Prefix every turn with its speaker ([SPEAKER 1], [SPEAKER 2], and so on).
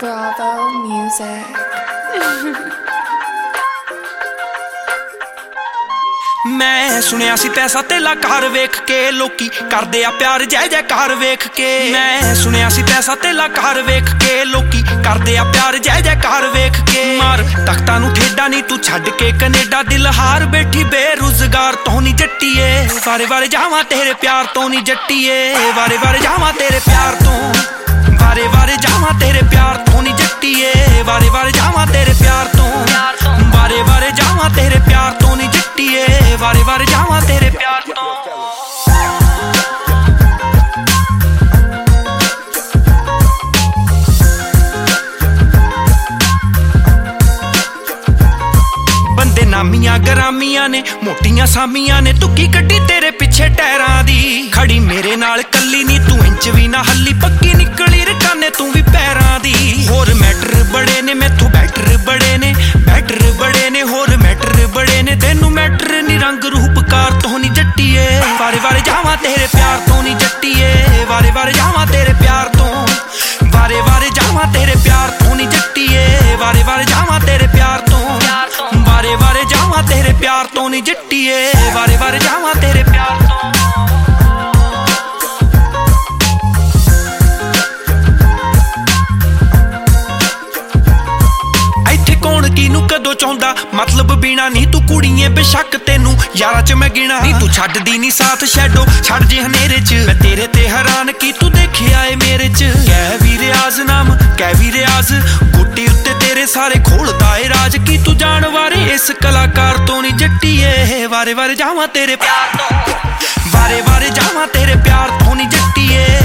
[SPEAKER 1] Bravo Music.
[SPEAKER 2] मैं सुनिया सी पैसा तेला घर वेख के लोकी करदे आ प्यार जय जयकार वेख के। मैं सुनिया सी पैसा तेला घर वेख के लोकी करदे आ प्यार जय जयकार वेख के। मार तख्तां नूं ठेडा नी तू छड्ड के कनेडा दिल हार बैठी बेरोजगार तो नी जट्टीए। वारे वारे जावां तेरे प्यार तो नी जट्टीए। वारे वारे जावां तेरे प्यार तो, वारे वारे जावां तेरे प्यार तो नी जट्टीए। वारे वारे जावां तेरे प्यार तो, वारे वारे जावां तेरे प्यार तो नी जट्टीए। वारे वारे जावां तेरे प्यार तो। बंदे नामियां गरामियां ने मोटियां सामियां ने तुकी कड्डी तेरे पिछे टैरां दी। खड़ी मेरे नाल कल्ली नी तू इंच भी ना हल्ली पक्की निकली रकाने तू भी पैरां दी। होर मैटर बड़े ने मैथों बैटर बड़े ने, बैटर बड़े ने होर मैटर बड़े ने। तेनू मैटर नी रंग रूपकार तो नी जट्टीए। वारे वारे जावां तेरे प्यार तो नी जट्टीए। वारे वारे जावां तेरे प्यार तो, वारे वारे जावां तेरे प्यार तो नी जट्टीए। वारे वारे जावां तेरे प्यार तो, वारे वारे जावां तेरे प्यार तो नी जट्टीए। वारे वारे जावां तेरे प्यार तो। इत्थे कौन कीनू कदों चाहुंदा मतलब बीना नी तू कुड़िए बेशक तेनू यारां च मैं गिना नी। तू छड्डदी नी साथ शैडो छड्ड जे हनेरे च। मैं तेरे ते हैरान की तू देखिया ए मेरे च। कै भी रियाज नाम कै भी रियाज गुट्टी उत्ते तेरे सारे खोलदा ए राज। की तू जान वारे इस कलाकार तो नी जट्टीए। वारे वारे जावां तेरे प्यार तो, वारे वारे जावां तेरे प्यार तो नी जट्टीए।